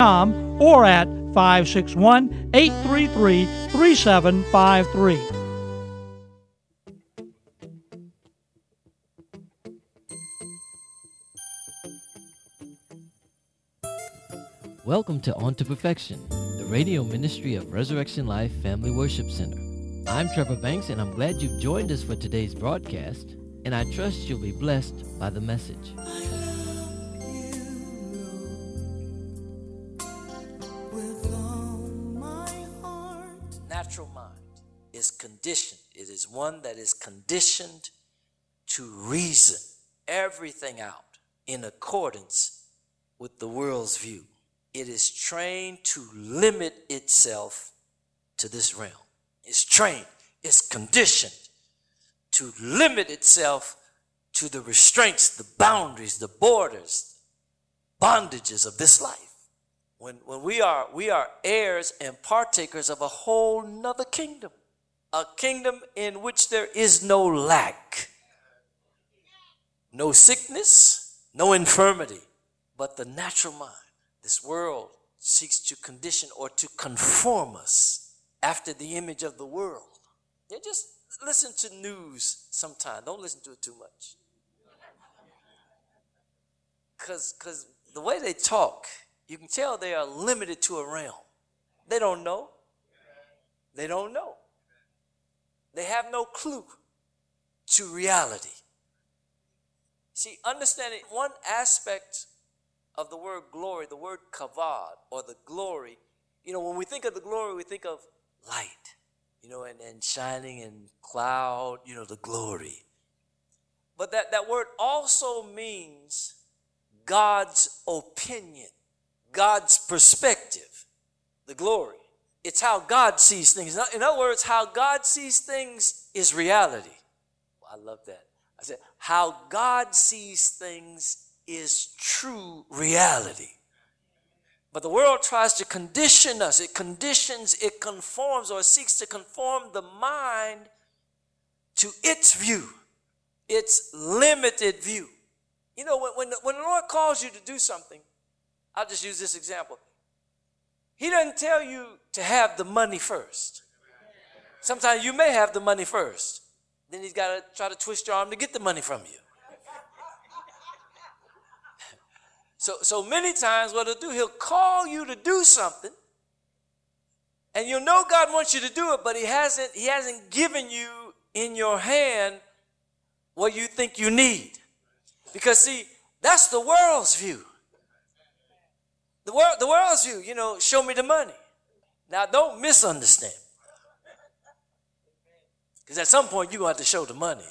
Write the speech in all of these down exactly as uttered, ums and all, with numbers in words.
or at five six one, eight three three, three seven five three. Welcome to On to Perfection, the radio ministry of Resurrection Life Family Worship Center. I'm Trevor Banks, and I'm glad you've joined us for today's broadcast, and I trust you'll be blessed by the message. Natural mind is conditioned. It is one that is conditioned to reason everything out in accordance with the world's view. It is trained to limit itself to this realm. It's trained, it's conditioned to limit itself to the restraints, the boundaries, the borders, bondages of this life. When, when we are we are heirs and partakers of a whole nother kingdom, a kingdom in which there is no lack, no sickness, no infirmity, but the natural mind. This world seeks to condition or to conform us after the image of the world. Yeah, just listen to news sometime. Don't listen to it too much. Because because the way they talk, you can tell they are limited to a realm. They don't know. They don't know. They have no clue to reality. See, understanding one aspect of the word glory, the word kavod, or the glory, you know, when we think of the glory, we think of light, you know, and, and shining and cloud, you know, the glory. But that, that word also means God's opinion, God's perspective, the glory. It's how God sees things. In other words, how God sees things is reality. I love that. I said, how God sees things is true reality. But the world tries to condition us. It conditions, it conforms, or it seeks to conform the mind to its view, its limited view. You know, when, when, the, when the Lord calls you to do something, I'll just use this example. He doesn't tell you to have the money first. Sometimes you may have the money first. Then he's got to try to twist your arm to get the money from you. So, so many times what he'll do, he'll call you to do something, and you'll know God wants you to do it, but he hasn't, he hasn't given you in your hand what you think you need. Because see, that's the world's view. The world, the world's view, you know, show me the money. Now don't misunderstand. Because at some point you're going to have to show the money.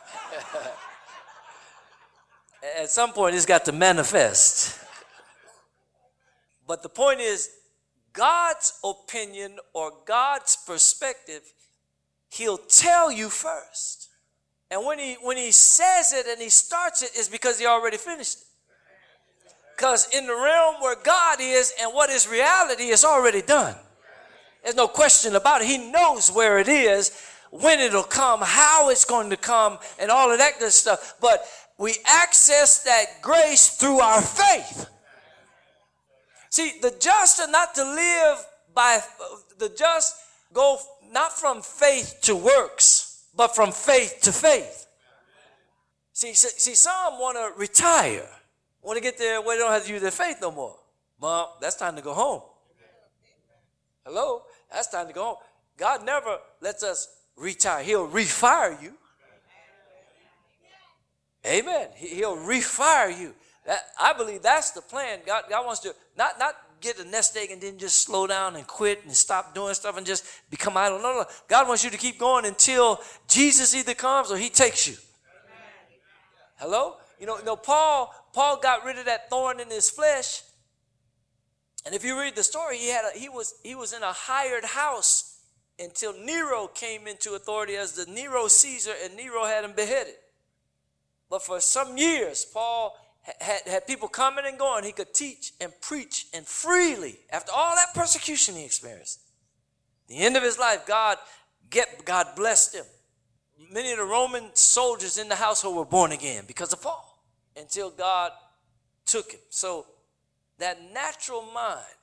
At some point, it's got to manifest. But the point is, God's opinion or God's perspective, he'll tell you first. And when he, when he says it and he starts it, it's because he already finished it. Because in the realm where God is and what is reality is already done. There's no question about it. He knows where it is, when it'll come, how it's going to come, and all of that good stuff. But we access that grace through our faith. See, the just are not to live by, the just go not from faith to works, but from faith to faith. See, see, see some want to retire, want to get there where they don't have to use their faith no more. Mom, that's time to go home. Hello? That's time to go home. God never lets us retire. He'll refire you. Amen. He'll refire you. That, I believe that's the plan. God, God wants to not, not get a nest egg and then just slow down and quit and stop doing stuff and just become idle. No, no. God wants you to keep going until Jesus either comes or he takes you. Hello? You know, you know Paul, Paul got rid of that thorn in his flesh. And if you read the story, he had a, he was he was in a hired house until Nero came into authority as the Nero Caesar, and Nero had him beheaded. But for some years, Paul had, had people coming and going. He could teach and preach and freely, after all that persecution he experienced. The end of his life, God, get, God blessed him. Many of the Roman soldiers in the household were born again because of Paul, until God took him. So that natural mind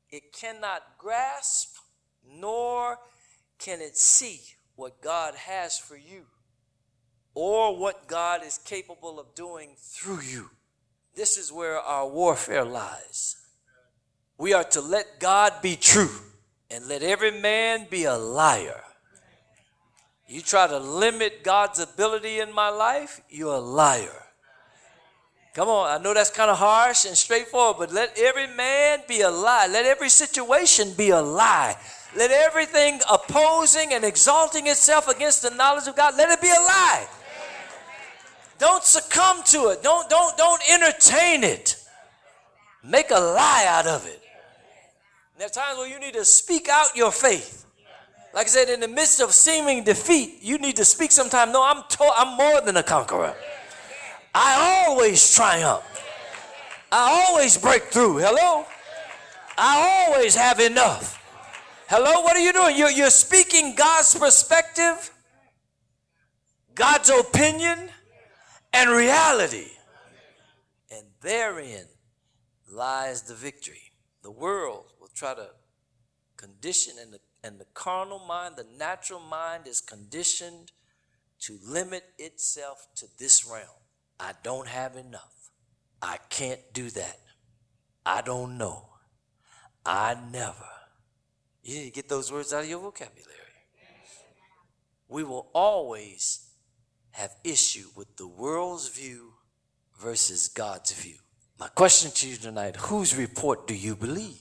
It cannot grasp, nor can it see what God has for you or what God is capable of doing through you. This is where our warfare lies. We are to let God be true and let every man be a liar. You try to limit God's ability in my life, you're a liar. Come on, I know that's kind of harsh and straightforward, but let every man be a lie. Let every situation be a lie. Let everything opposing and exalting itself against the knowledge of God, let it be a lie. Don't succumb to it. Don't, don't, don't entertain it. Make a lie out of it. And there are times where you need to speak out your faith. Like I said, in the midst of seeming defeat, you need to speak sometime. No, I'm, to- I'm more than a conqueror. I always triumph. I always break through. Hello? I always have enough. Hello? What are you doing? You're, you're speaking God's perspective, God's opinion, and reality. And therein lies the victory. The world will try to condition, and the, and the carnal mind, the natural mind is conditioned to limit itself to this realm. I don't have enough. I can't do that. I don't know. I never. You need to get those words out of your vocabulary. We will always have issue with the world's view versus God's view. My question to you tonight, whose report do you believe?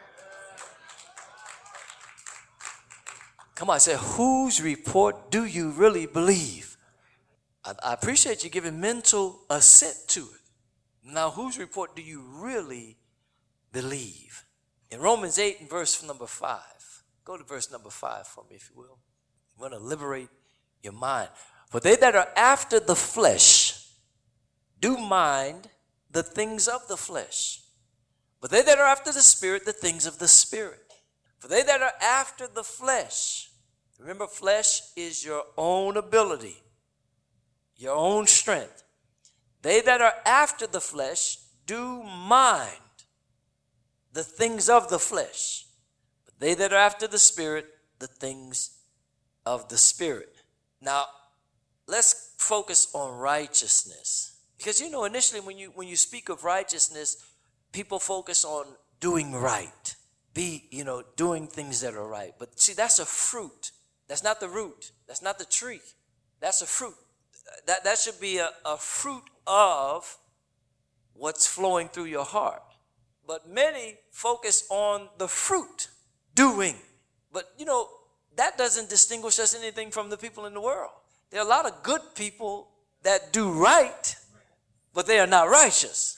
Come on, I said, whose report do you really believe? I, I appreciate you giving mental assent to it. Now, whose report do you really believe? In Romans eight and verse number five, go to verse number five for me, if you will. You want to liberate your mind. For they that are after the flesh do mind the things of the flesh, but they that are after the Spirit, the things of the Spirit. For they that are after the flesh, remember, flesh is your own ability, your own strength. They that are after the flesh do mind the things of the flesh, but they that are after the Spirit, the things of the Spirit. Now, let's focus on righteousness. Because, you know, initially when you when you speak of righteousness, people focus on doing right. Be, you know, doing things that are right. But see, that's a fruit. That's not the root. That's not the tree. That's a fruit. That, that should be a, a fruit of what's flowing through your heart. But many focus on the fruit, doing. But, you know, that doesn't distinguish us anything from the people in the world. There are a lot of good people that do right, but they are not righteous.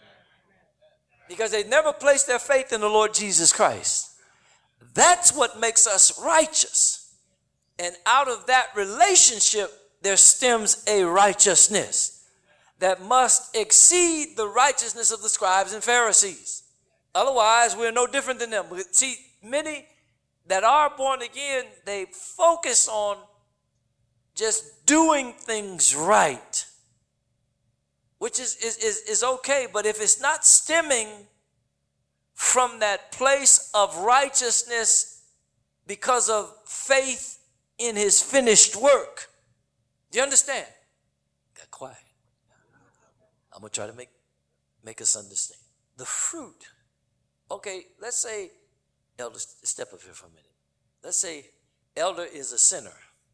Because they never placed their faith in the Lord Jesus Christ. That's what makes us righteous. And out of that relationship, there stems a righteousness that must exceed the righteousness of the scribes and Pharisees. Otherwise, we're no different than them. But see, many that are born again, they focus on just doing things right, which is, is, is, is okay. But if it's not stemming from that place of righteousness because of faith in his finished work, do you understand? Got quiet. I'm going to try to make, make us understand. The fruit. Okay, let's say, Elder, step up here for a minute. Let's say Elder is a sinner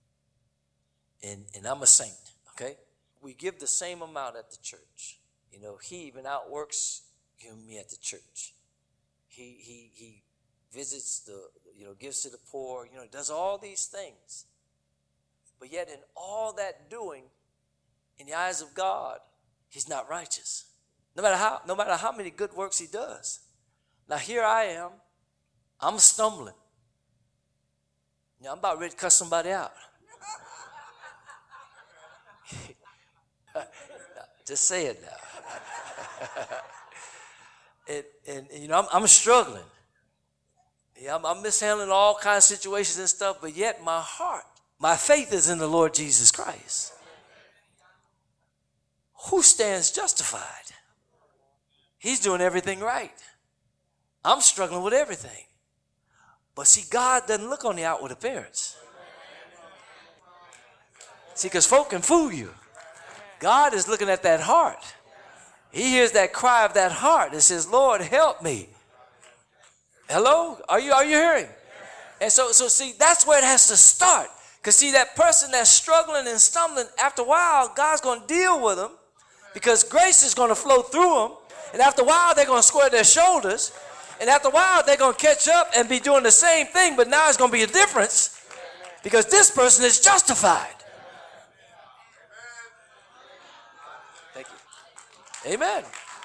and, and I'm a saint, okay? We give the same amount at the church. You know, he even outworks me at the church. He, he, he visits the, you know, gives to the poor, you know, does all these things. But yet in all that doing, in the eyes of God, he's not righteous. No matter how, no matter how many good works he does. Now here I am, I'm stumbling. You know, I'm about ready to cuss somebody out. Just say it now. and, and, and, you know, I'm, I'm struggling. Yeah, I'm, I'm mishandling all kinds of situations and stuff, but yet my heart, my faith is in the Lord Jesus Christ. Who stands justified? He's doing everything right. I'm struggling with everything. But see, God doesn't look on the outward appearance. See, because folk can fool you. God is looking at that heart. He hears that cry of that heart and says, Lord, help me. Hello? Are you, are you hearing? And so, so see, that's where it has to start. Because see, that person that's struggling and stumbling, after a while, God's going to deal with them because grace is going to flow through them. And after a while, they're going to square their shoulders. And after a while, they're going to catch up and be doing the same thing, but now it's going to be a difference because this person is justified. Thank you. Amen.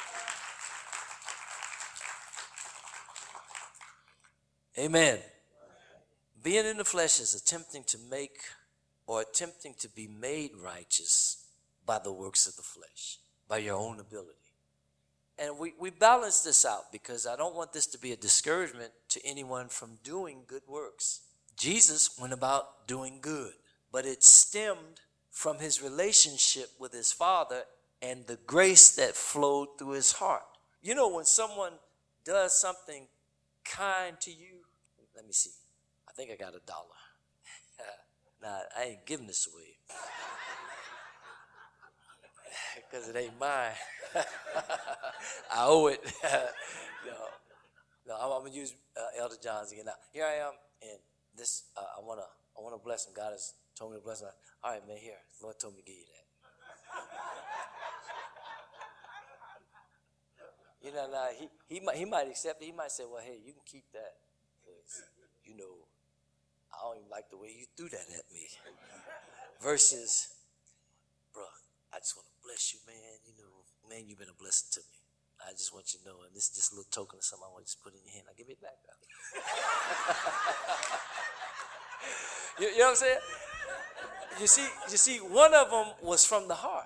Amen. Being in the flesh is attempting to make or attempting to be made righteous by the works of the flesh, by your own ability. And we, we balance this out because I don't want this to be a discouragement to anyone from doing good works. Jesus went about doing good, but it stemmed from his relationship with his Father and the grace that flowed through his heart. You know, when someone does something kind to you, let me see, I think I got a dollar. Nah, I ain't giving this away because it ain't mine. I owe it. no, no, I'm, I'm gonna use uh, Elder John's again. Now, here I am, and this uh, I wanna, I wanna bless him. God has told me to bless him. All right, man. Here, Lord told me to give you that. You know, now he he might he might accept it. He might say, well, hey, you can keep that, because you know, I don't even like the way you threw that at me. Versus, bro, I just want to bless you, man. You know, man, you've been a blessing to me. I just want you to know, and this is just a little token of something I want you to put in your hand. Now give me it back, now. you, you know what I'm saying? You see, you see, one of them was from the heart.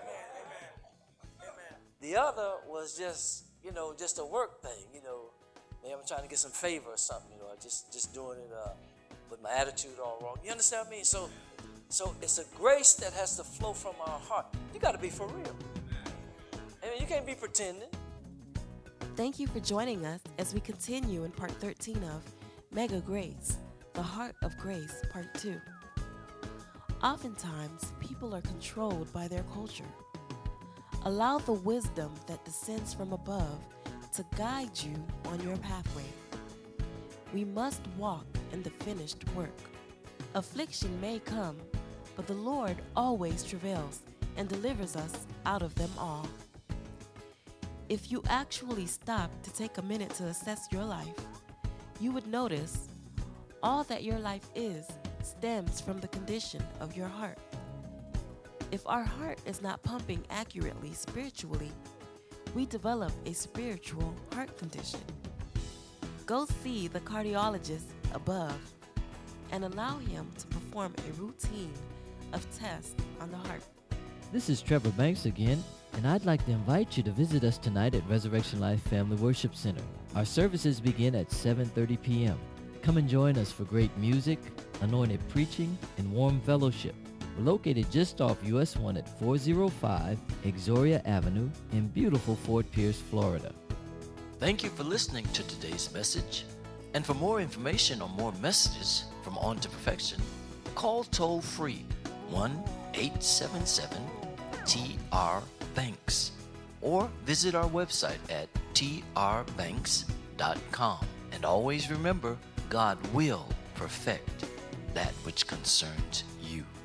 The other was just, you know, just a work thing. You know, maybe I'm trying to get some favor or something. You know, just just doing it uh, with my attitude all wrong. You understand what I mean? So, so it's a grace that has to flow from our heart. You got to be for real. I mean, you can't be pretending. Thank you for joining us as we continue in part thirteen of Mega Grace, the Heart of Grace, part two. Oftentimes, people are controlled by their culture. Allow the wisdom that descends from above to guide you on your pathway. We must walk in the finished work. Affliction may come, but the Lord always travails and delivers us out of them all. If you actually stop to take a minute to assess your life, you would notice all that your life is stems from the condition of your heart. If our heart is not pumping accurately spiritually, we develop a spiritual heart condition. Go see the cardiologist above and allow him to perform a routine of tests on the heart. This is Trevor Banks again, and I'd like to invite you to visit us tonight at Resurrection Life Family Worship Center. Our services begin at seven thirty p.m. Come and join us for great music, anointed preaching, and warm fellowship. We're located just off U S one at four oh five Exoria Avenue in beautiful Fort Pierce, Florida. Thank you for listening to today's message. And for more information or more messages from On to Perfection, call toll free one eight seven seven T R Banks or visit our website at T R banks dot com. And always remember, God will perfect that which concerns you.